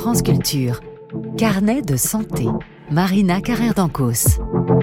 France Culture. Carnet de santé. Marina Carrère-Dancos.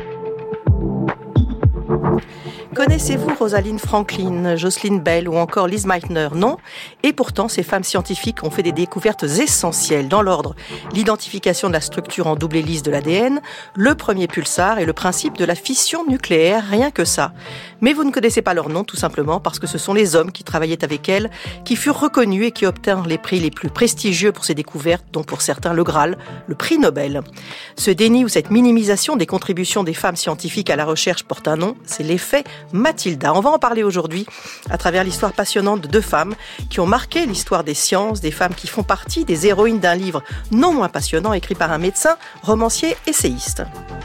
Connaissez-vous Rosalind Franklin, Jocelyn Bell ou encore Lise Meitner? Non. Et pourtant, ces femmes scientifiques ont fait des découvertes essentielles dans l'ordre. L'identification de la structure en double hélice de l'ADN, le premier pulsar et le principe de la fission nucléaire, rien que ça. Mais vous ne connaissez pas leur nom tout simplement parce que ce sont les hommes qui travaillaient avec elles, qui furent reconnus et qui obtinrent les prix les plus prestigieux pour ces découvertes, dont pour certains le Graal, le prix Nobel. Ce déni ou cette minimisation des contributions des femmes scientifiques à la recherche porte un nom, c'est l'effet Mathilda. On va en parler aujourd'hui à travers l'histoire passionnante de deux femmes qui ont marqué l'histoire des sciences, des femmes qui font partie des héroïnes d'un livre non moins passionnant écrit par un médecin, romancier, essayiste.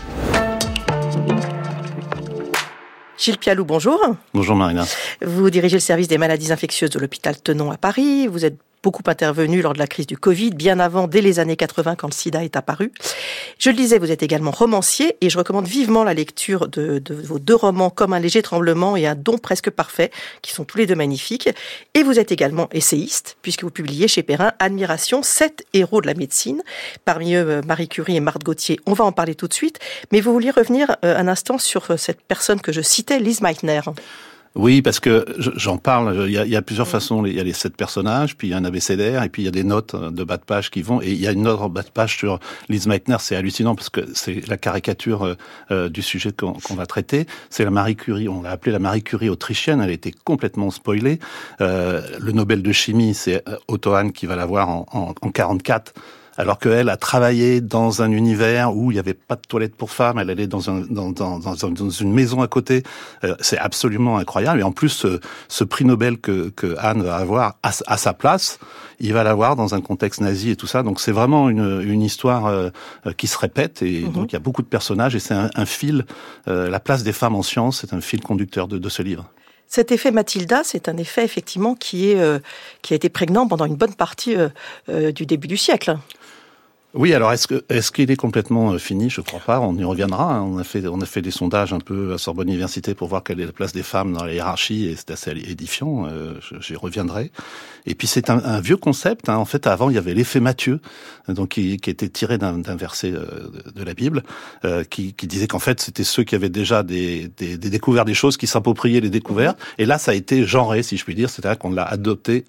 Gilles Pialou, bonjour. Bonjour Marina. Vous dirigez le service des maladies infectieuses de l'hôpital Tenon à Paris. Vous êtes beaucoup intervenu lors de la crise du Covid, bien avant, dès les années 80, quand le sida est apparu. Je le disais, vous êtes également romancier et je recommande vivement la lecture de vos deux romans, Comme un léger tremblement et Un don presque parfait, qui sont tous les deux magnifiques. Et vous êtes également essayiste, puisque vous publiez chez Perrin Admiration, 7 héros de la médecine. Parmi eux, Marie Curie et Marthe Gauthier. On va en parler tout de suite. Mais vous vouliez revenir un instant sur cette personne que je citais, Lise Meitner. Oui, parce que j'en parle, il y a plusieurs façons, il y a les 7 personnages, puis il y a un abécédaire, et puis il y a des notes de bas de page qui vont, et il y a une note en bas de page sur Lise Meitner, c'est hallucinant, parce que c'est la caricature du sujet qu'on va traiter, c'est la Marie Curie, on l'a appelée la Marie Curie autrichienne, elle a été complètement spoilée, le Nobel de chimie, c'est Otto Hahn qui va l'avoir en 44, alors qu'elle a travaillé dans un univers où il n'y avait pas de toilette pour femmes, elle allait dans une maison à côté. C'est absolument incroyable. Et en plus, ce prix Nobel que Anne va avoir à sa place, il va l'avoir dans un contexte nazi et tout ça. Donc c'est vraiment une histoire qui se répète. Et donc il y a beaucoup de personnages et c'est un fil. La place des femmes en sciences, c'est un fil conducteur de ce livre. Cet effet Mathilda, c'est un effet effectivement qui a été prégnant pendant une bonne partie du début du siècle. Oui, alors est-ce qu'il est complètement fini? Je crois pas. On y reviendra. On a fait des sondages un peu à Sorbonne Université pour voir quelle est la place des femmes dans la hiérarchie et c'est assez édifiant. J'y reviendrai. Et puis c'est un vieux concept. En fait, avant il y avait l'effet Matthieu, donc qui était tiré d'un verset de la Bible, qui disait qu'en fait c'était ceux qui avaient déjà des découvertes des choses qui s'appropriaient les découvertes. Et là, ça a été genré, si je puis dire, c'est-à-dire qu'on l'a adapté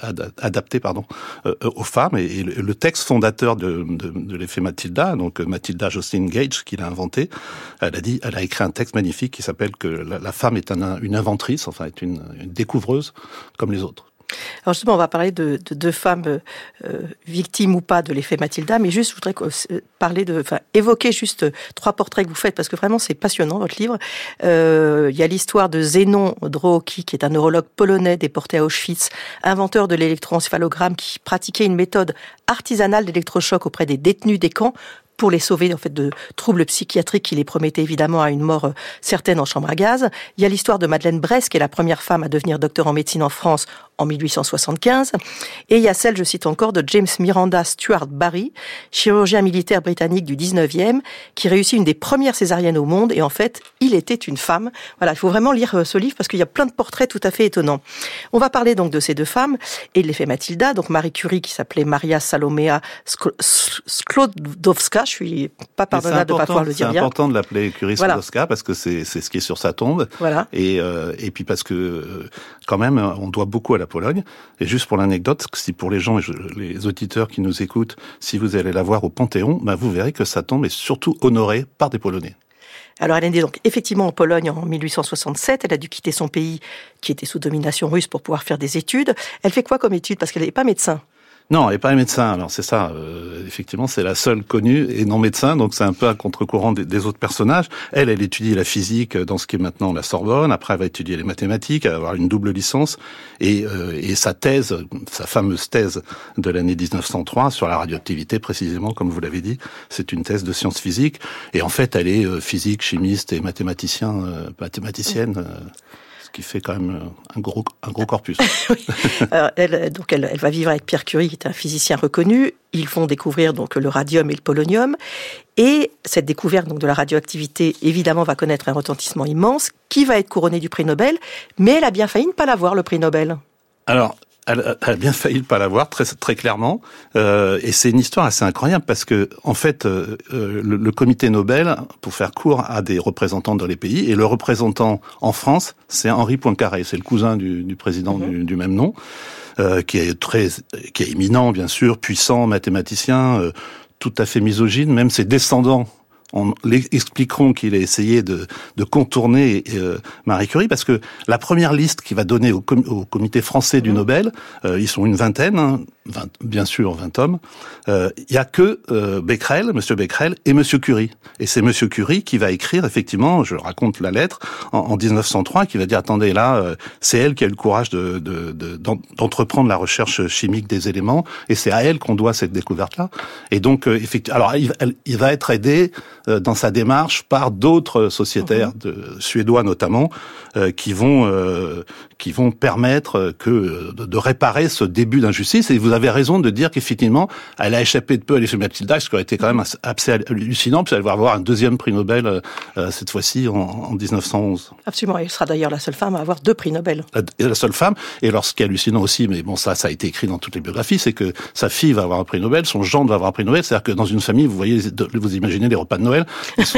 aux femmes. Et le texte fondateur de l'effet Mathilda, donc Mathilda Jocelyn Gage, qui l'a inventé, elle a écrit un texte magnifique qui s'appelle que la femme est une inventrice, enfin est une découvreuse comme les autres. Alors justement, on va parler de deux femmes victimes ou pas de l'effet Mathilda, mais juste, je voudrais évoquer juste 3 portraits que vous faites, parce que vraiment, c'est passionnant, votre livre. Il y a l'histoire de Zénon Droocki, qui est un neurologue polonais déporté à Auschwitz, inventeur de l'électroencéphalogramme, qui pratiquait une méthode artisanale d'électrochoc auprès des détenus des camps, pour les sauver en fait de troubles psychiatriques qui les promettaient évidemment à une mort certaine en chambre à gaz. Il y a l'histoire de Madeleine Bress, qui est la première femme à devenir docteur en médecine en France en 1875. Et il y a celle, je cite encore, de James Miranda Stuart Barry, chirurgien militaire britannique du 19e, qui réussit une des premières césariennes au monde. Et en fait, il était une femme. Voilà, il faut vraiment lire ce livre parce qu'il y a plein de portraits tout à fait étonnants. On va parler donc de ces deux femmes et de l'effet Mathilda. Donc Marie Curie, qui s'appelait Maria Salomea Sklodowska. Je suis pas pardonnable de ne pas pouvoir le dire bien. C'est important de l'appeler Curie Sklodowska parce que c'est ce qui est sur sa tombe. Voilà. Et puis parce que quand même, on doit beaucoup à la Pologne. Et juste pour l'anecdote, si pour les gens, les auditeurs qui nous écoutent, si vous allez la voir au Panthéon, vous verrez que sa tombe est surtout honorée par des Polonais. Alors elle est née donc effectivement en Pologne en 1867. Elle a dû quitter son pays qui était sous domination russe pour pouvoir faire des études. Elle fait quoi comme études? Parce qu'elle n'est pas médecin. Non, elle n'est pas médecin. Alors c'est ça. Effectivement, c'est la seule connue et non médecin, donc c'est un peu à contre-courant des autres personnages. Elle étudie la physique dans ce qui est maintenant la Sorbonne. Après, elle va étudier les mathématiques. Elle va avoir une double licence et sa thèse, sa fameuse thèse de l'année 1903 sur la radioactivité, précisément comme vous l'avez dit, c'est une thèse de sciences physiques. Et en fait, elle est physique, chimiste et mathématicienne. Qui fait quand même un gros corpus. Oui. Alors, elle va vivre avec Pierre Curie, qui est un physicien reconnu. Ils vont découvrir donc le radium et le polonium. Et cette découverte donc de la radioactivité, évidemment, va connaître un retentissement immense, qui va être couronnée du prix Nobel. Mais elle a bien failli ne pas l'avoir, le prix Nobel. Alors, elle a bien failli ne pas l'avoir, très, très clairement. Et c'est une histoire assez incroyable parce que, en fait, le comité Nobel, pour faire court, a des représentants dans les pays. Et le représentant en France, c'est Henri Poincaré. C'est le cousin du président du même nom, qui est éminent, bien sûr, puissant, mathématicien, tout à fait misogyne. Même ses descendants expliqueront qu'il a essayé de contourner Marie Curie, parce que la première liste qu'il va donner au comité français du Nobel, ils sont une vingtaine, 20 hommes, il y a que Becquerel, Monsieur Becquerel et Monsieur Curie. Et c'est Monsieur Curie qui va écrire, effectivement, je raconte la lettre, en 1903, qui va dire, attendez, là, c'est elle qui a eu le courage d'entreprendre la recherche chimique des éléments, et c'est à elle qu'on doit cette découverte-là. Et donc, effectivement, alors, il va être aidé dans sa démarche par d'autres sociétaires suédois notamment, qui vont permettre de réparer ce début d'injustice. Et vous avez raison de dire qu'effectivement, elle a échappé de peu à l'effet Mathilda, ce qui aurait été quand même assez hallucinant, puis elle va avoir un deuxième prix Nobel cette fois-ci en 1911. Absolument, elle sera d'ailleurs la seule femme à avoir 2 prix Nobel. La seule femme, et alors ce qui est hallucinant aussi, mais bon, ça a été écrit dans toutes les biographies, c'est que sa fille va avoir un prix Nobel, son gendre va avoir un prix Nobel, c'est-à-dire que dans une famille, vous imaginez les repas de Noël,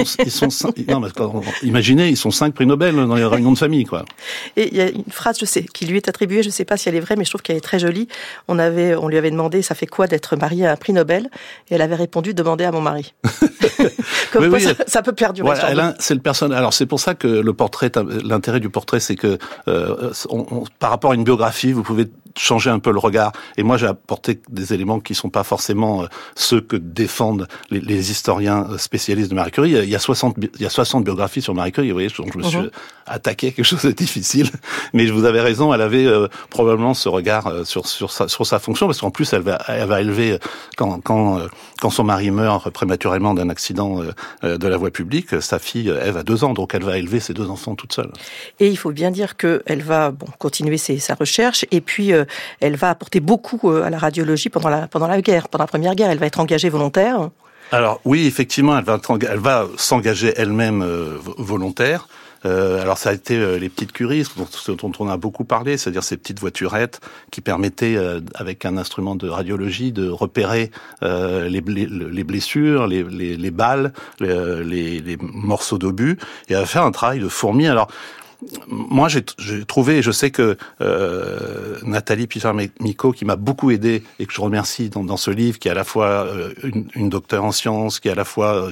imaginez, ils sont 5 prix Nobel dans les réunions de famille, quoi. Et il y a une phrase, je sais, qui lui est attribuée, je ne sais pas si elle est vraie, mais je trouve qu'elle est très jolie. On lui avait demandé, ça fait quoi d'être mariée à un prix Nobel? Et elle avait répondu, demandez à mon mari. Comme quoi, ça peut perdurer. Voilà, c'est le personnage. Alors c'est pour ça que l'intérêt du portrait, c'est que par rapport à une biographie, vous pouvez changer un peu le regard. Et moi, j'ai apporté des éléments qui sont pas forcément ceux que défendent les historiens spécialistes de Marie Curie. Il y a 60 biographies sur Marie Curie. Vous voyez, je me suis attaqué à quelque chose de difficile. Mais vous avez raison, elle avait probablement ce regard sur sa fonction, parce qu'en plus, elle va élever quand son mari meurt prématurément d'un accident de la voie publique, sa fille Ève a 2 ans, donc elle va élever ses 2 enfants toute seule. Et il faut bien dire qu'elle va continuer sa recherche, et puis elle va apporter beaucoup à la radiologie pendant la guerre, pendant la Première Guerre. Elle va être engagée volontaire. Alors oui, effectivement, elle va s'engager elle-même volontaire. Alors ça a été les petites Curie, dont on a beaucoup parlé, c'est-à-dire ces petites voiturettes qui permettaient, avec un instrument de radiologie, de repérer les blessures, les balles, les morceaux d'obus, et à faire un travail de fourmi. Alors moi, j'ai trouvé, et je sais que Nathalie Pitcher-Micot, qui m'a beaucoup aidé et que je remercie dans ce livre, qui est à la fois une docteure en sciences, qui est à la fois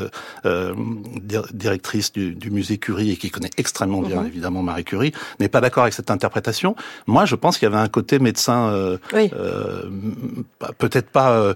directrice du musée Curie et qui connaît extrêmement bien, évidemment, Marie Curie, n'est pas d'accord avec cette interprétation. Moi, je pense qu'il y avait un côté médecin, peut-être pas,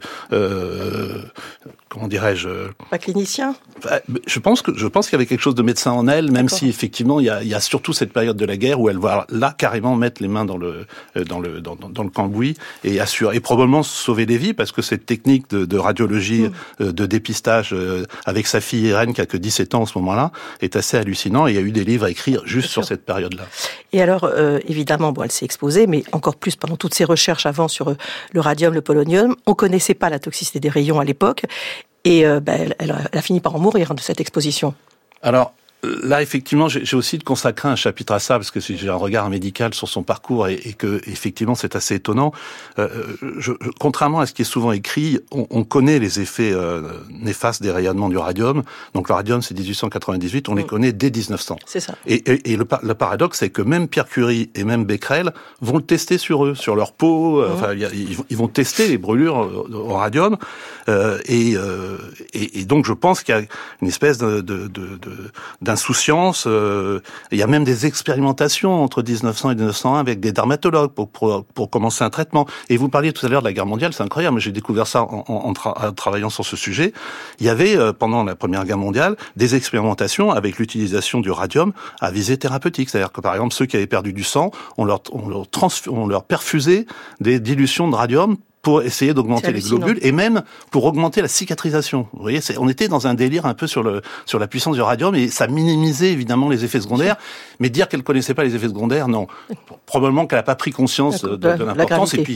comment dirais-je, pas clinicien. Je pense qu'il y avait quelque chose de médecin en elle, même si effectivement il y a surtout cette période de la guerre où elle va là carrément mettre les mains dans le cambouis et assurer, et probablement sauver des vies, parce que cette technique de radiologie, de dépistage avec sa fille Irène qui a que 17 ans en ce moment-là est assez hallucinant, et il y a eu des livres à écrire juste sur cette période-là. Et alors évidemment, elle s'est exposée, mais encore plus pendant toutes ses recherches avant sur le radium, le polonium, on connaissait pas la toxicité des rayons à l'époque. Et elle a fini par en mourir de cette exposition. Alors, là, effectivement, j'ai aussi consacré un chapitre à ça, parce que j'ai un regard médical sur son parcours et que, effectivement, c'est assez étonnant. Contrairement à ce qui est souvent écrit, on connaît les effets néfastes des rayonnements du radium. Donc, le radium, c'est 1898, on les connaît dès 1900. C'est ça. Et le paradoxe, c'est que même Pierre Curie et même Becquerel vont le tester sur eux, sur leur peau. Enfin, ils vont tester les brûlures au radium. Et donc, je pense qu'il y a une espèce d'insouciance. Il y a même des expérimentations entre 1900 et 1901 avec des dermatologues pour commencer un traitement. Et vous parliez tout à l'heure de la guerre mondiale, c'est incroyable. J'ai découvert ça en travaillant sur ce sujet. Il y avait, pendant la Première Guerre mondiale, des expérimentations avec l'utilisation du radium à visée thérapeutique. C'est-à-dire que, par exemple, ceux qui avaient perdu du sang, on leur perfusait des dilutions de radium pour essayer d'augmenter les globules et même pour augmenter la cicatrisation. Vous voyez, on était dans un délire un peu sur la puissance du radium, et ça minimisait évidemment les effets secondaires. Mais dire qu'elle connaissait pas les effets secondaires, non. Probablement qu'elle n'a pas pris conscience de l'importance. Et puis,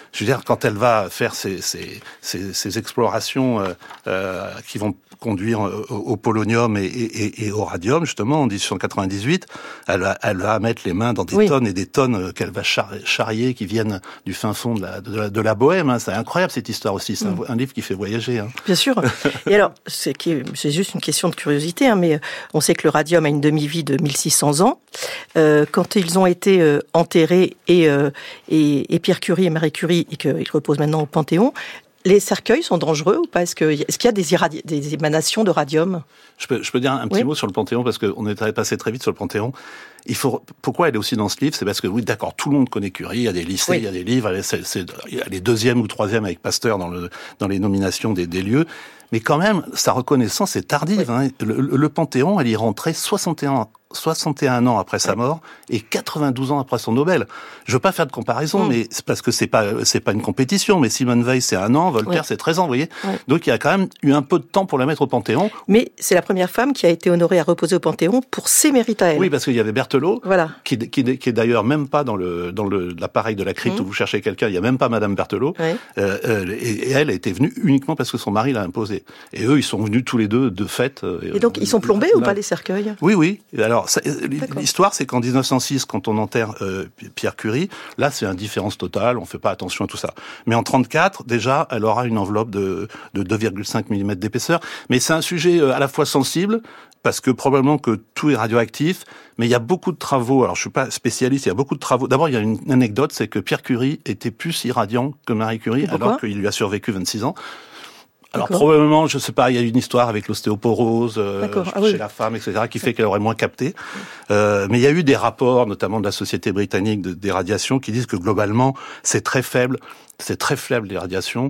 je veux dire, quand elle va faire ces explorations qui vont conduire au polonium et au radium, justement, en 1898, elle va mettre les mains dans des tonnes et des tonnes qu'elle va charrier, qui viennent du fin fond de la Bohème. Hein. C'est incroyable cette histoire aussi. C'est un livre qui fait voyager. Hein. Bien sûr. Et alors, c'est juste une question de curiosité, hein, mais on sait que le radium a une demi-vie de 1600 ans. Quand ils ont été enterrés et Pierre Curie et Marie Curie, et qu'ils reposent maintenant au Panthéon, les cercueils sont dangereux ou pas ? Est-ce qu'il y a des émanations de radium ? Je peux dire un petit mot sur le Panthéon, parce qu'on est passé très vite sur le Panthéon. Pourquoi elle est aussi dans ce livre ? C'est parce que, oui, d'accord, tout le monde connaît Curie, il y a des lycées, il y a des livres, il y a les 2e ou 3e avec Pasteur dans les nominations des lieux. Mais quand même, sa reconnaissance est tardive. Hein. Le Panthéon, elle y rentrait 61 ans après sa mort et 92 ans après son Nobel. Je veux pas faire de comparaison, mais c'est parce que c'est pas une compétition. Mais Simone Veil, c'est 1 an, Voltaire, c'est 13 ans, vous voyez. Donc il y a quand même eu un peu de temps pour la mettre au Panthéon. Mais c'est la première femme qui a été honorée à reposer au Panthéon pour ses mérites à elle. Oui, parce qu'il y avait Berthelot, qui est d'ailleurs même pas dans l'appareil de la crypte où vous cherchez quelqu'un. Il y a même pas Madame Berthelot. Et elle a été venue uniquement parce que son mari l'a imposé. Et eux, ils sont venus tous les deux de fait. Et donc, ils sont plombés ou pas, les cercueils ? Oui. Alors, l'histoire, c'est qu'en 1906, quand on enterre Pierre Curie, là, c'est indifférence totale, on fait pas attention à tout ça. Mais en 1934, déjà, elle aura une enveloppe de 2,5 mm d'épaisseur. Mais c'est un sujet à la fois sensible, parce que probablement que tout est radioactif, mais il y a beaucoup de travaux, alors je suis pas spécialiste, il y a beaucoup de travaux. D'abord, il y a une anecdote, c'est que Pierre Curie était plus irradiant que Marie Curie, alors qu'il lui a survécu 26 ans. Alors probablement, je sais pas, il y a une histoire avec l'ostéoporose chez la femme, etc., qui fait qu'elle aurait moins capté. Mais il y a eu des rapports, notamment de la Société britannique des radiations, qui disent que globalement, c'est très faible les radiations.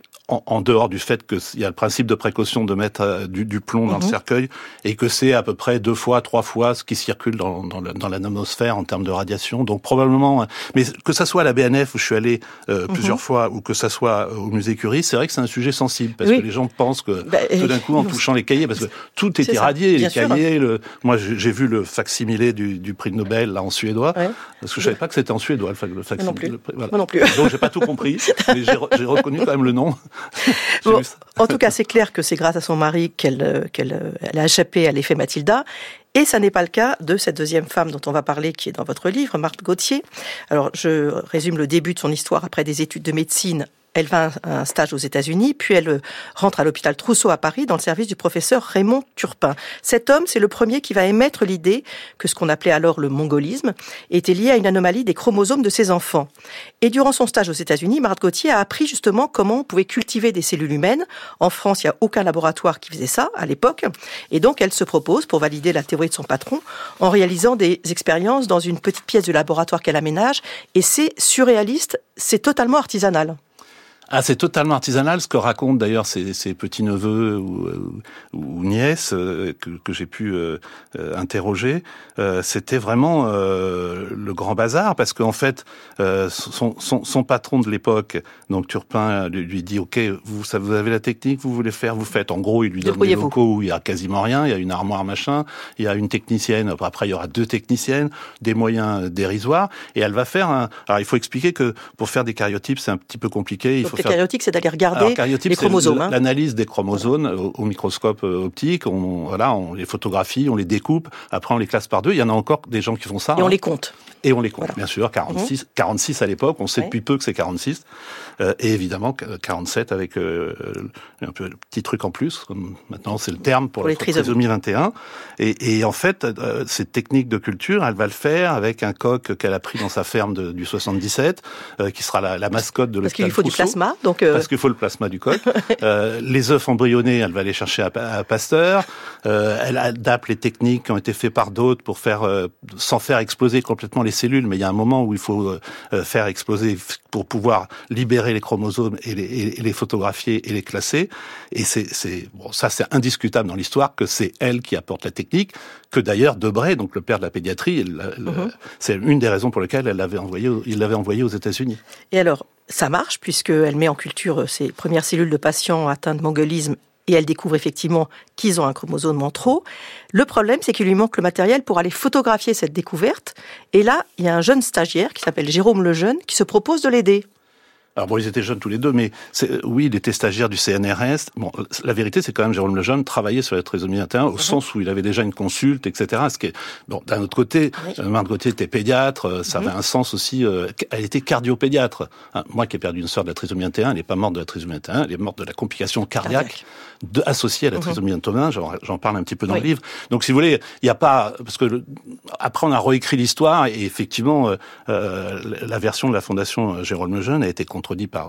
En dehors du fait qu'il y a le principe de précaution de mettre du plomb dans le cercueil, et que c'est à peu près 2 fois, 3 fois ce qui circule dans la nanosphère en termes de radiation. Donc probablement, mais que ça soit à la BNF où je suis allé plusieurs fois, ou que ça soit au musée Curie, c'est vrai que c'est un sujet sensible, parce que les gens pensent que tout d'un coup, en touchant les cahiers, parce que tout est irradié, les cahiers, moi j'ai vu le facsimilé du prix Nobel là en suédois, parce que je savais pas que c'était en suédois le facsimilé. Non plus. Voilà. Moi non plus. Donc j'ai pas tout compris, mais j'ai reconnu quand même le nom. Bon, en tout cas, c'est clair que c'est grâce à son mari qu'elle a échappé à l'effet Mathilda. Et ça n'est pas le cas de cette deuxième femme dont on va parler, qui est dans votre livre, Marthe Gauthier. Alors, je résume le début de son histoire. Après des études de médecine, elle va à un stage aux États-Unis, puis elle rentre à l'hôpital Trousseau à Paris dans le service du professeur Raymond Turpin. Cet homme, c'est le premier qui va émettre l'idée que ce qu'on appelait alors le mongolisme était lié à une anomalie des chromosomes de ses enfants. Et durant son stage aux États-Unis, Marthe Gauthier a appris justement comment on pouvait cultiver des cellules humaines. En France, il n'y a aucun laboratoire qui faisait ça à l'époque. Et donc, elle se propose, pour valider la théorie de son patron, en réalisant des expériences dans une petite pièce de laboratoire qu'elle aménage. Et c'est surréaliste, c'est totalement artisanal. Ah, c'est totalement artisanal, ce que racontent d'ailleurs ses petits-neveux ou nièces que j'ai pu interroger. C'était vraiment le grand bazar, parce qu'en fait, son patron de l'époque, donc Turpin, lui dit « Ok, vous avez la technique, vous voulez faire, vous faites. » En gros, il lui donne des locaux où il y a quasiment rien, il y a une armoire machin, il y a une technicienne, après il y aura 2 techniciennes, des moyens dérisoires, et elle va faire Alors il faut expliquer que pour faire des karyotypes, c'est un petit peu compliqué. Les karyotypes, c'est d'aller regarder les chromosomes. C'est l'analyse des chromosomes au microscope optique. On les photographie, on les découpe. Après, on les classe par 2. Il y en a encore des gens qui font ça. Et on les compte. Et on les compte, bien sûr. 46 à l'époque. On sait depuis peu que c'est 46. Et évidemment, 47 avec un peu de petit truc en plus. Comme maintenant, c'est le terme pour la trisomie 21. Et en fait, cette technique de culture, elle va le faire avec un coq qu'elle a pris dans sa ferme du 77, qui sera la mascotte de l'hôpital Trousseau. Parce qu'il faut du plasma, parce qu'il faut le plasma du coq. Les œufs embryonnés, elle va les chercher à Pasteur. Elle adapte les techniques qui ont été faites par d'autres pour sans faire exploser complètement les cellules, mais il y a un moment où il faut faire exploser pour pouvoir libérer les chromosomes et les photographier et les classer. Et ça c'est indiscutable dans l'histoire que c'est elle qui apporte la technique, que d'ailleurs Debré, donc le père de la pédiatrie, c'est une des raisons pour lesquelles il l'avait envoyé aux États-Unis. Et alors, ça marche, puisqu'elle met en culture ses premières cellules de patients atteints de mongolisme, et elle découvre effectivement qu'ils ont un chromosome en trop. Le problème, c'est qu'il lui manque le matériel pour aller photographier cette découverte. Et là, il y a un jeune stagiaire qui s'appelle Jérôme Lejeune qui se propose de l'aider. Alors bon, ils étaient jeunes tous les deux, mais oui, il était stagiaire du CNRS. Bon, la vérité, c'est quand même Jérôme Lejeune travaillait sur la trisomie 21 au sens où il avait déjà une consulte, etc. Ce qui est, bon, d'un autre côté, Marthe Gauthier était pédiatre, ça avait un sens aussi. Elle était cardiopédiatre. Moi, qui ai perdu une sœur de la trisomie 21, elle n'est pas morte de la trisomie 21, elle est morte de la complication cardiaque associée à la trisomie 21. J'en parle un petit peu dans le livre. Donc, si vous voulez, il n'y a pas parce que après on a réécrit l'histoire et effectivement, la version de la Fondation Jérôme Lejeune a été contredit par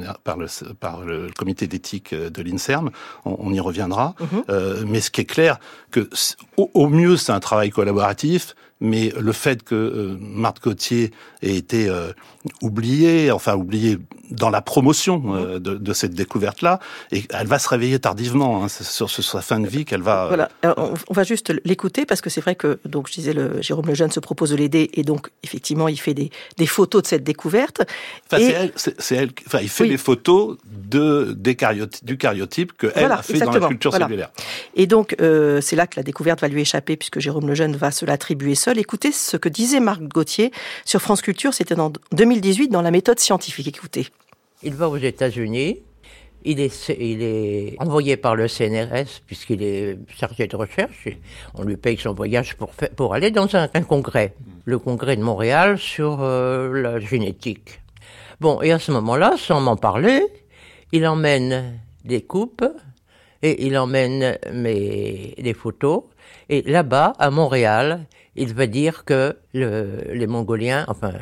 le comité d'éthique de l'INSERM. On y reviendra. Mais ce qui est clair, que au mieux, c'est un travail collaboratif, mais le fait que Marthe Gauthier ait été oubliée dans la promotion de cette découverte-là, et elle va se réveiller tardivement. C'est sur sa fin de vie qu'elle va... Voilà, alors, on va juste l'écouter, parce que c'est vrai que, donc je disais, Jérôme Lejeune se propose de l'aider, et donc effectivement il fait des photos de cette découverte. Il fait les photos du cariotype qu'elle a fait dans la culture cellulaire. Et donc c'est là que la découverte va lui échapper, puisque Jérôme Lejeune va se l'attribuer seul. Écoutez ce que disait Marthe Gauthier sur France Culture, c'était en 2018 dans la méthode scientifique. Écoutez. Il va aux États-Unis, il est envoyé par le CNRS puisqu'il est chargé de recherche. Et on lui paye son voyage pour aller dans un congrès, le congrès de Montréal sur la génétique. Bon, et à ce moment-là, sans m'en parler, il emmène des coupes et il emmène des photos. Et là-bas, à Montréal, il va dire que les Mongoliens,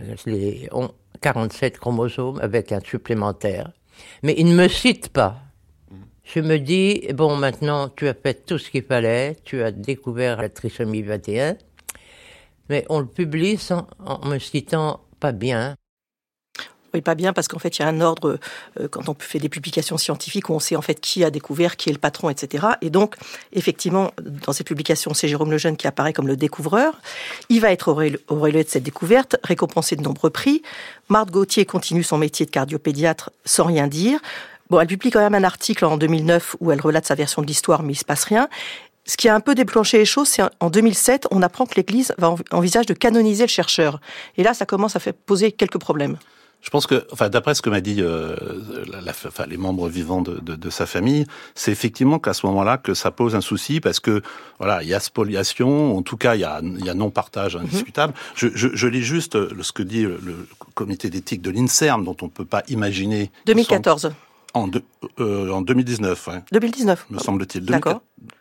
ont 47 chromosomes avec un supplémentaire. Mais il ne me cite pas. Je me dis, bon, maintenant, tu as fait tout ce qu'il fallait, tu as découvert la trisomie 21, mais on le publie en me citant pas bien. Oui, pas bien, parce qu'en fait, il y a un ordre, quand on fait des publications scientifiques, où on sait en fait qui a découvert, qui est le patron, etc. Et donc, effectivement, dans ces publications, c'est Jérôme Lejeune qui apparaît comme le découvreur. Il va être au relais de cette découverte, récompensé de nombreux prix. Marthe Gauthier continue son métier de cardiopédiatre sans rien dire. Bon, elle publie quand même un article en 2009 où elle relate sa version de l'histoire, mais il se passe rien. Ce qui a un peu déclenché les choses, c'est en 2007, on apprend que l'Église envisage de canoniser le chercheur. Et là, ça commence à poser quelques problèmes. Je pense que, d'après ce que m'a dit les membres vivants de sa famille, c'est effectivement qu'à ce moment-là que ça pose un souci, parce que voilà, il y a spoliation, en tout cas il y a non-partage indiscutable. Je lis juste ce que dit le comité d'éthique de l'INSERM, dont on peut pas imaginer. 2014. En 2019. Ouais. 2019. Me semble-t-il. D'accord.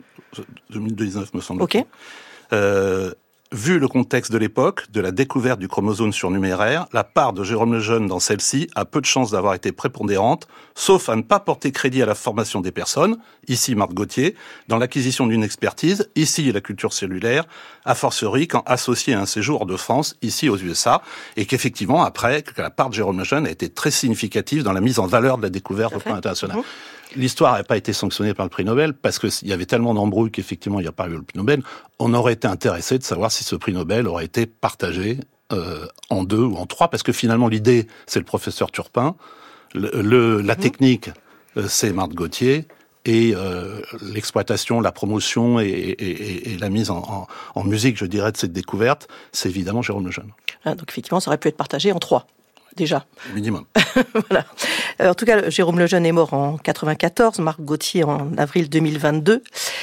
2019 me semble-t-il. Ok. Vu le contexte de l'époque, de la découverte du chromosome surnuméraire, la part de Jérôme Lejeune dans celle-ci a peu de chances d'avoir été prépondérante, sauf à ne pas porter crédit à la formation des personnes, ici Marthe Gauthier, dans l'acquisition d'une expertise, ici la culture cellulaire, a fortiori quand associée à un séjour hors de France, ici aux USA, et qu'effectivement, après, que la part de Jérôme Lejeune a été très significative dans la mise en valeur de la découverte au plan international. L'histoire n'a pas été sanctionnée par le prix Nobel parce qu'il y avait tellement d'embrouilles qu'effectivement il n'y a pas eu le prix Nobel. On aurait été intéressé de savoir si ce prix Nobel aurait été partagé en 2 ou en 3, parce que finalement l'idée c'est le professeur Turpin, la technique c'est Marthe Gauthier, et l'exploitation, la promotion et la mise en musique, je dirais, de cette découverte, c'est évidemment Jérôme Lejeune. Donc effectivement, ça aurait pu être partagé en 3. Déjà. Minimum. Voilà. En tout cas, Jérôme Lejeune est mort en 94, Marthe Gauthier en avril 2022.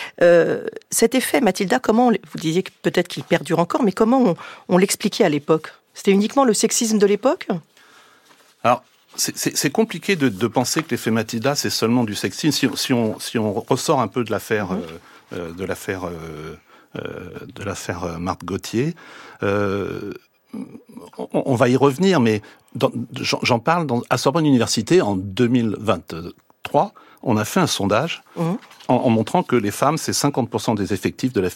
Cet effet, Mathilda, comment, vous disiez que peut-être qu'il perdure encore, mais comment on l'expliquait à l'époque ? C'était uniquement le sexisme de l'époque ? Alors, c'est compliqué de penser que l'effet Mathilda, c'est seulement du sexisme. Si on ressort un peu de l'affaire Marthe Gauthier, on va y revenir, mais j'en parle à Sorbonne Université en 2023. On a fait un sondage en montrant que les femmes, c'est 50% des effectifs de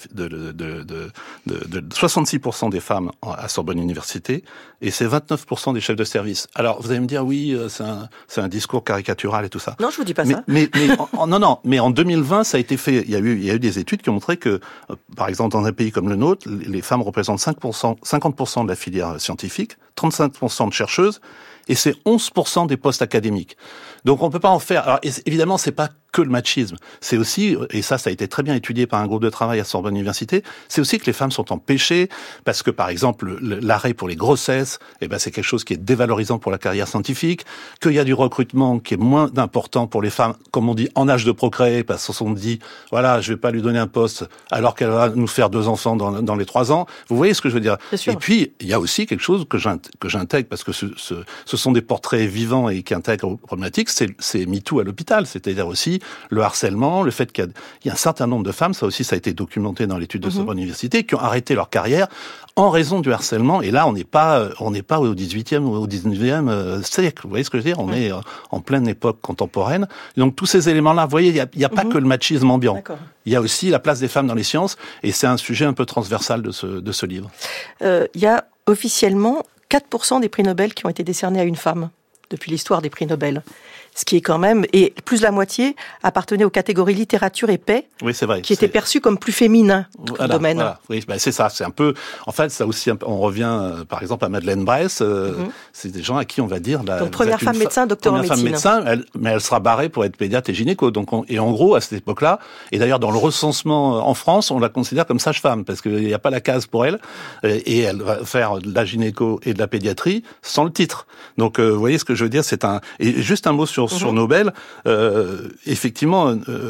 66% des femmes à Sorbonne Université, et c'est 29% des chefs de service. Alors, vous allez me dire, oui, c'est un discours caricatural et tout ça. Non, je vous dis pas ça. Mais mais en 2020, ça a été fait. Il y a eu des études qui ont montré que, par exemple, dans un pays comme le nôtre, les femmes représentent 50% de la filière scientifique, 35% de chercheuses, et c'est 11% des postes académiques. Donc on peut pas en faire. Alors évidemment, c'est pas que le machisme. C'est aussi, et ça a été très bien étudié par un groupe de travail à Sorbonne Université, c'est aussi que les femmes sont empêchées parce que, par exemple, l'arrêt pour les grossesses, c'est quelque chose qui est dévalorisant pour la carrière scientifique, qu'il y a du recrutement qui est moins important pour les femmes, comme on dit, en âge de procréer, parce qu'on se dit, voilà, je vais pas lui donner un poste alors qu'elle va nous faire 2 enfants dans les 3 ans. Vous voyez ce que je veux dire? Et puis, il y a aussi quelque chose que j'intègre, parce que ce sont des portraits vivants et qui intègrent aux problématiques, c'est MeToo à l'hôpital, c'est-à-dire aussi le harcèlement, le fait qu'il y a un certain nombre de femmes, ça aussi ça a été documenté dans l'étude de Sorbonne Université, qui ont arrêté leur carrière en raison du harcèlement. Et là, on n'est pas au 18e ou au 19e siècle. Vous voyez ce que je veux dire? On est en pleine époque contemporaine. Donc tous ces éléments-là, vous voyez, il y a pas que le machisme ambiant. D'accord. Il y a aussi la place des femmes dans les sciences, et c'est un sujet un peu transversal de ce livre. Il y a officiellement 4% des prix Nobel qui ont été décernés à une femme depuis l'histoire des prix Nobel. Ce qui est quand même, et plus de la moitié appartenait aux catégories littérature et paix, oui, c'est vrai, qui étaient perçues comme plus féminins comme domaine. Voilà. Oui, c'est ça, c'est un peu, en fait, ça aussi, on revient, par exemple, à Madeleine Bress, c'est des gens à qui on va dire, donc première femme médecin, docteur en médecine. Mais elle sera barrée pour être pédiatre et gynéco. Donc, et en gros, à cette époque-là, et d'ailleurs, dans le recensement en France, on la considère comme sage-femme, parce qu'il n'y a pas la case pour elle, et elle va faire de la gynéco et de la pédiatrie sans le titre. Donc, vous voyez ce que je veux dire, et juste un mot sur Nobel, effectivement,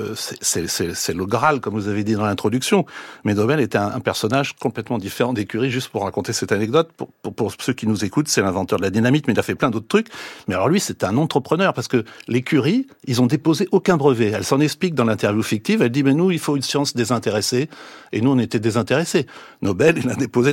c'est le Graal, comme vous avez dit dans l'introduction. Mais Nobel était un personnage complètement différent des Curie. Juste pour raconter cette anecdote, pour ceux qui nous écoutent, c'est l'inventeur de la dynamite, mais il a fait plein d'autres trucs. Mais alors lui, c'était un entrepreneur, parce que les Curie, ils ont déposé aucun brevet. Elle s'en explique dans l'interview fictive. Elle dit, mais nous, il faut une science désintéressée. Et nous, on était désintéressés. Nobel, il a déposé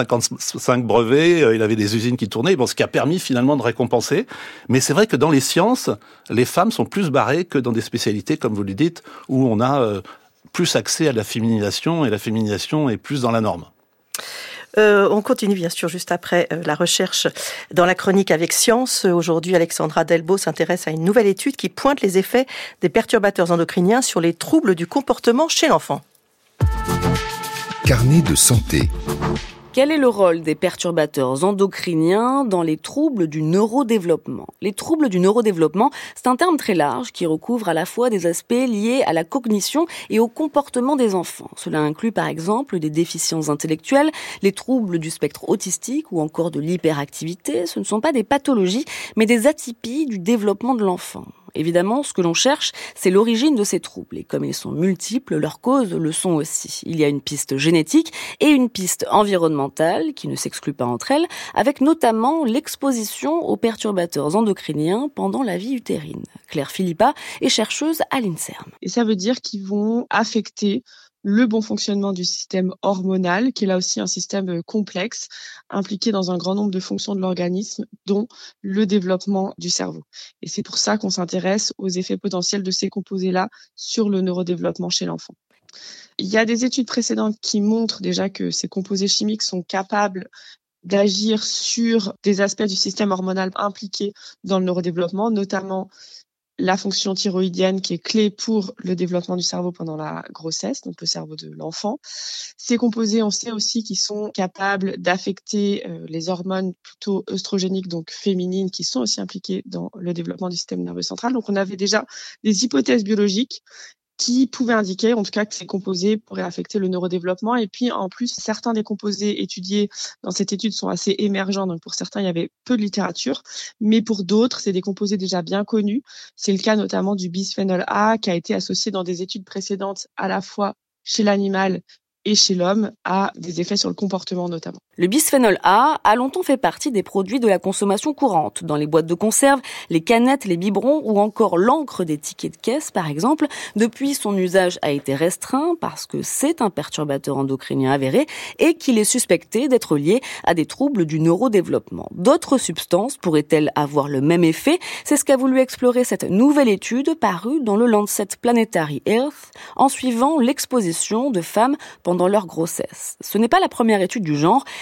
355 brevets. Il avait des usines qui tournaient. Bon, ce qui a permis finalement de récompenser. Mais c'est vrai que dans les sciences, les femmes sont plus barrées que dans des spécialités, comme vous le dites, où on a plus accès à la féminisation, et la féminisation est plus dans la norme. On continue bien sûr juste après la recherche dans la chronique avec Science. Aujourd'hui, Alexandra Delbo s'intéresse à une nouvelle étude qui pointe les effets des perturbateurs endocriniens sur les troubles du comportement chez l'enfant. Carnet de santé. Quel est le rôle des perturbateurs endocriniens dans les troubles du neurodéveloppement ? Les troubles du neurodéveloppement, c'est un terme très large qui recouvre à la fois des aspects liés à la cognition et au comportement des enfants. Cela inclut par exemple des déficiences intellectuelles, les troubles du spectre autistique ou encore de l'hyperactivité. Ce ne sont pas des pathologies, mais des atypies du développement de l'enfant. Évidemment, ce que l'on cherche, c'est l'origine de ces troubles. Et comme ils sont multiples, leurs causes le sont aussi. Il y a une piste génétique et une piste environnementale qui ne s'excluent pas entre elles, avec notamment l'exposition aux perturbateurs endocriniens pendant la vie utérine. Claire Philippa est chercheuse à l'INSERM. Et ça veut dire qu'ils vont affecter le bon fonctionnement du système hormonal, qui est là aussi un système complexe, impliqué dans un grand nombre de fonctions de l'organisme, dont le développement du cerveau. Et c'est pour ça qu'on s'intéresse aux effets potentiels de ces composés-là sur le neurodéveloppement chez l'enfant. Il y a des études précédentes qui montrent déjà que ces composés chimiques sont capables d'agir sur des aspects du système hormonal impliqués dans le neurodéveloppement, notamment la fonction thyroïdienne qui est clé pour le développement du cerveau pendant la grossesse, donc le cerveau de l'enfant. Ces composés, on sait aussi qu'ils sont capables d'affecter les hormones plutôt œstrogéniques, donc féminines, qui sont aussi impliquées dans le développement du système nerveux central. Donc on avait déjà des hypothèses biologiques qui pouvaient indiquer, en tout cas, que ces composés pourraient affecter le neurodéveloppement. Et puis, en plus, certains des composés étudiés dans cette étude sont assez émergents. Donc, pour certains, il y avait peu de littérature. Mais pour d'autres, c'est des composés déjà bien connus. C'est le cas notamment du bisphénol A, qui a été associé dans des études précédentes à la fois chez l'animal et chez l'homme, a des effets sur le comportement notamment. Le bisphénol A a longtemps fait partie des produits de la consommation courante, dans les boîtes de conserve, les canettes, les biberons ou encore l'encre des tickets de caisse par exemple. Depuis, son usage a été restreint parce que c'est un perturbateur endocrinien avéré et qu'il est suspecté d'être lié à des troubles du neurodéveloppement. D'autres substances pourraient-elles avoir le même effet ? C'est ce qu'a voulu explorer cette nouvelle étude parue dans le Lancet Planetary Health en suivant l'exposition de femmes pendant leur grossesse. Ce n'est pas la première étude du genre,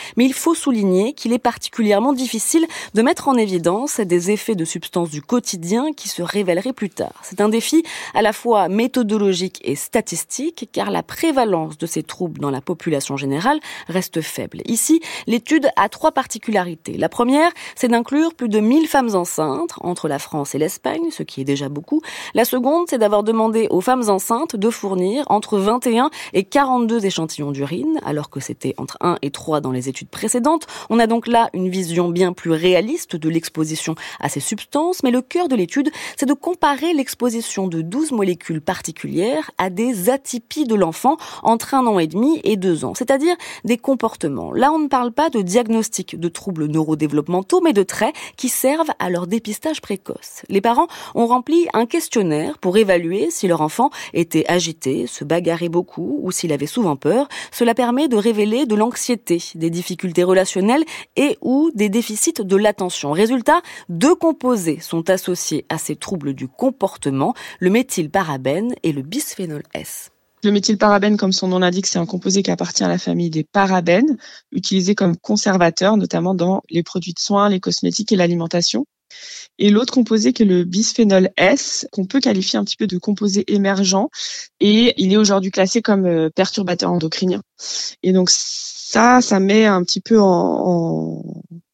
mais il faut souligner qu'il est particulièrement difficile de mettre en évidence des effets de substances du quotidien qui se révéleraient plus tard. C'est un défi à la fois méthodologique et statistique, car la prévalence de ces troubles dans la population générale reste faible. Ici, l'étude a 3 particularités. La première, c'est d'inclure plus de 1000 femmes enceintes entre la France et l'Espagne, ce qui est déjà beaucoup. La seconde, c'est d'avoir demandé aux femmes enceintes de fournir entre 21 et 42 échantillons d'urine, alors que c'était entre 1 et 3 dans les études précédentes. On a donc là une vision bien plus réaliste de l'exposition à ces substances, mais le cœur de l'étude, c'est de comparer l'exposition de 12 molécules particulières à des atypies de l'enfant entre 1 an et demi et 2 ans, c'est-à-dire des comportements. Là, on ne parle pas de diagnostic de troubles neurodéveloppementaux, mais de traits qui servent à leur dépistage précoce. Les parents ont rempli un questionnaire pour évaluer si leur enfant était agité, se bagarrait beaucoup ou s'il avait souvent peur. Cela permet de révéler de l'anxiété, des difficultés relationnelles et ou des déficits de l'attention. Résultat, 2 composés sont associés à ces troubles du comportement, le méthylparabène et le bisphénol S. Le méthylparabène, comme son nom l'indique, c'est un composé qui appartient à la famille des parabènes, utilisé comme conservateur, notamment dans les produits de soins, les cosmétiques et l'alimentation. Et l'autre composé qui est le bisphénol S, qu'on peut qualifier un petit peu de composé émergent, et il est aujourd'hui classé comme perturbateur endocrinien. Et donc ça met un petit peu en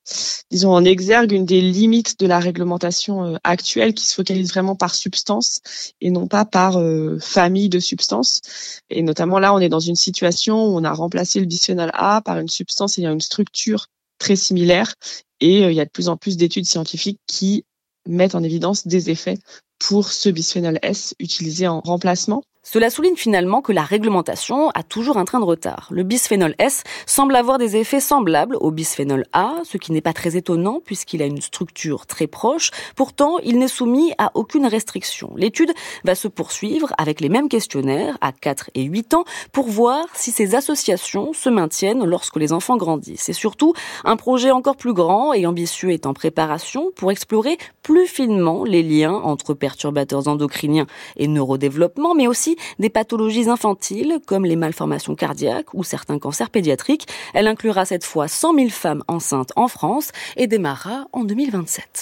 exergue une des limites de la réglementation actuelle qui se focalise vraiment par substance et non pas par famille de substances. Et notamment là, on est dans une situation où on a remplacé le bisphénol A par une substance ayant une structure très similaire et il y a de plus en plus d'études scientifiques qui mettent en évidence des effets pour ce bisphénol S utilisé en remplacement. Cela souligne finalement que la réglementation a toujours un train de retard. Le bisphénol S semble avoir des effets semblables au bisphénol A, ce qui n'est pas très étonnant puisqu'il a une structure très proche. Pourtant, il n'est soumis à aucune restriction. L'étude va se poursuivre avec les mêmes questionnaires à 4 et 8 ans pour voir si ces associations se maintiennent lorsque les enfants grandissent. Et surtout, un projet encore plus grand et ambitieux est en préparation pour explorer plus finement les liens entre perturbateurs endocriniens et neurodéveloppement, mais aussi des pathologies infantiles comme les malformations cardiaques ou certains cancers pédiatriques. Elle inclura cette fois 100 000 femmes enceintes en France et démarrera en 2027.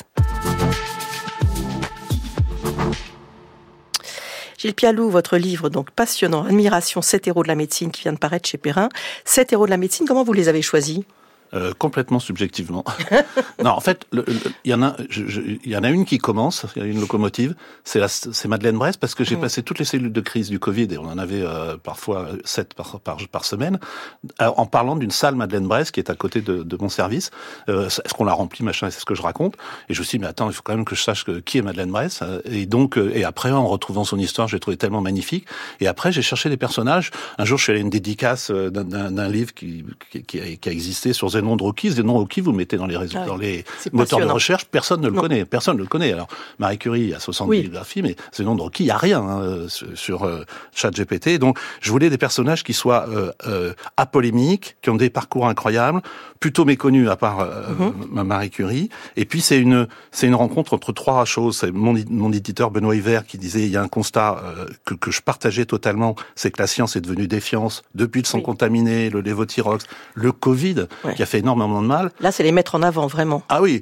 Gilles Pialou, votre livre donc passionnant, Admiration, 7 héros de la médecine qui vient de paraître chez Perrin. 7 héros de la médecine, comment vous les avez choisis ? Complètement subjectivement. Non, en fait, il y en a une qui commence, il y a une locomotive, c'est Madeleine Bresse, parce que j'ai passé toutes les cellules de crise du Covid, et on en avait parfois 7 par semaine, en parlant d'une salle Madeleine Bresse qui est à côté de mon service. Est-ce qu'on l'a remplie, machin, c'est ce que je raconte. Et je me suis dit, mais attends, il faut quand même que je sache qui est Madeleine Bresse. Et donc, et après, en retrouvant son histoire, je l'ai trouvé tellement magnifique. Et après, j'ai cherché des personnages. Un jour, je suis allé à une dédicace d'un livre qui a existé sur Zénon de Rocky. Zénon de Rocky, vous le mettez dans les réseaux, dans les moteurs de recherche, personne ne le connaît. Personne ne le connaît. Alors, Marie Curie, il y a 60 biographies, mais Zénon de Rocky, il n'y a rien sur ChatGPT. Donc, je voulais des personnages qui soient apolémiques, qui ont des parcours incroyables, plutôt méconnus à part Marie Curie. Et puis, c'est une rencontre entre 3 choses. C'est mon éditeur Benoît Hiver qui disait, il y a un constat que je partageais totalement, c'est que la science est devenue défiance depuis le sang contaminé, le lévothyrox, le Covid, qui a fait énormément de mal. Là, c'est les mettre en avant, vraiment. Ah oui,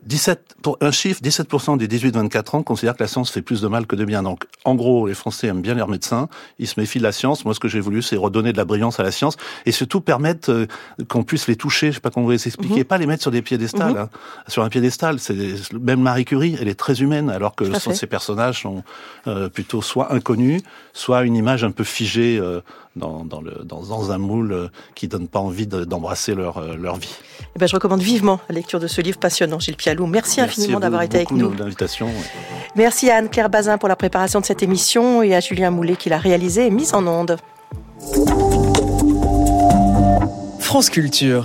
17% des 18-24 ans considèrent que la science fait plus de mal que de bien. Donc, en gros, les Français aiment bien leurs médecins, ils se méfient de la science. Moi, ce que j'ai voulu, c'est redonner de la brillance à la science et surtout permettre qu'on puisse les toucher. Je sais pas comment vous les expliquer, pas les mettre sur des piédestals. Sur un piédestal, même Marie Curie, elle est très humaine, alors que ces personnages sont plutôt soit inconnus, soit une image un peu figée dans un moule qui donne pas envie d'embrasser leur vie. Eh ben, je recommande vivement la lecture de ce livre passionnant, Gilles Pialou. Merci infiniment d'avoir été avec nous. Merci l'invitation. Merci à Anne-Claire Bazin pour la préparation de cette émission et à Julien Moulet qui l'a réalisée et mise en onde. France Culture.